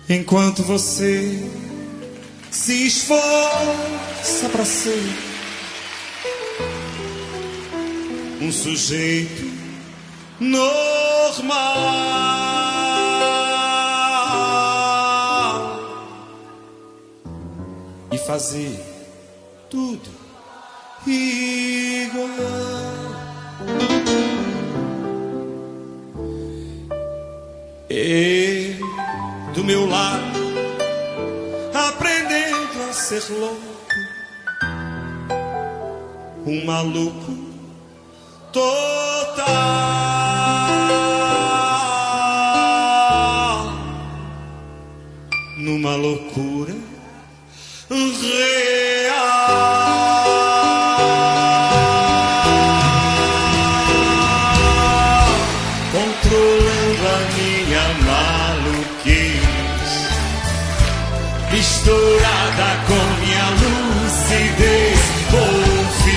Enquanto você se esforça pra ser um sujeito normal e fazer tudo igual. E do meu lado, aprendendo a ser louco, um maluco total, numa loucura real. Controlando a minha maluquice, misturada com minha lucidez, vou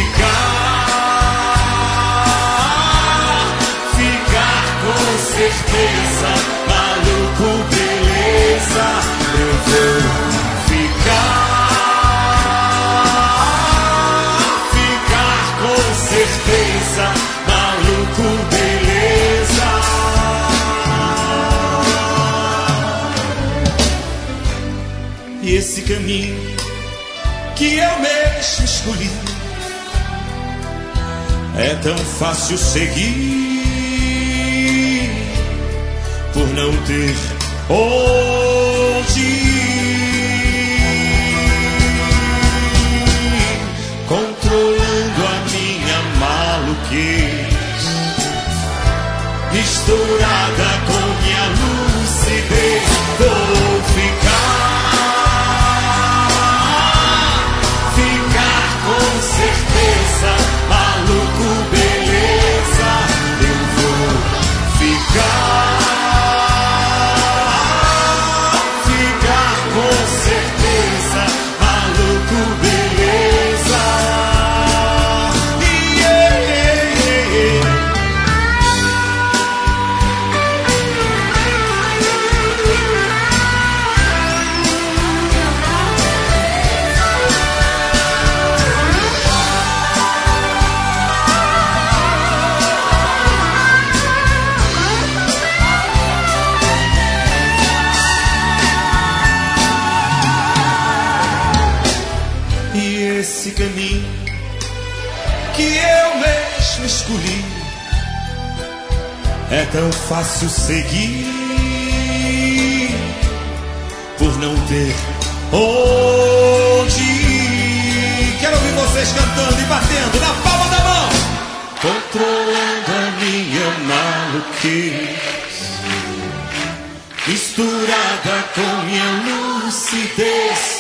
ficar com certeza, maluco, beleza, eu vou ficar com certeza, maluco, beleza. E esse caminho que eu mesmo escolhi é tão fácil seguir, por não ter onde ir. Controlando a minha maluquice, misturada com minha lucidez, vou ficar com certeza, maluco, beleza, eu vou ficar com certeza, maluco, beleza. Esse caminho que eu mesmo escolhi é tão fácil seguir, por não ter onde ir. Quero ouvir vocês cantando e batendo na palma da mão. Controlando a minha maluquice, misturada com minha lucidez,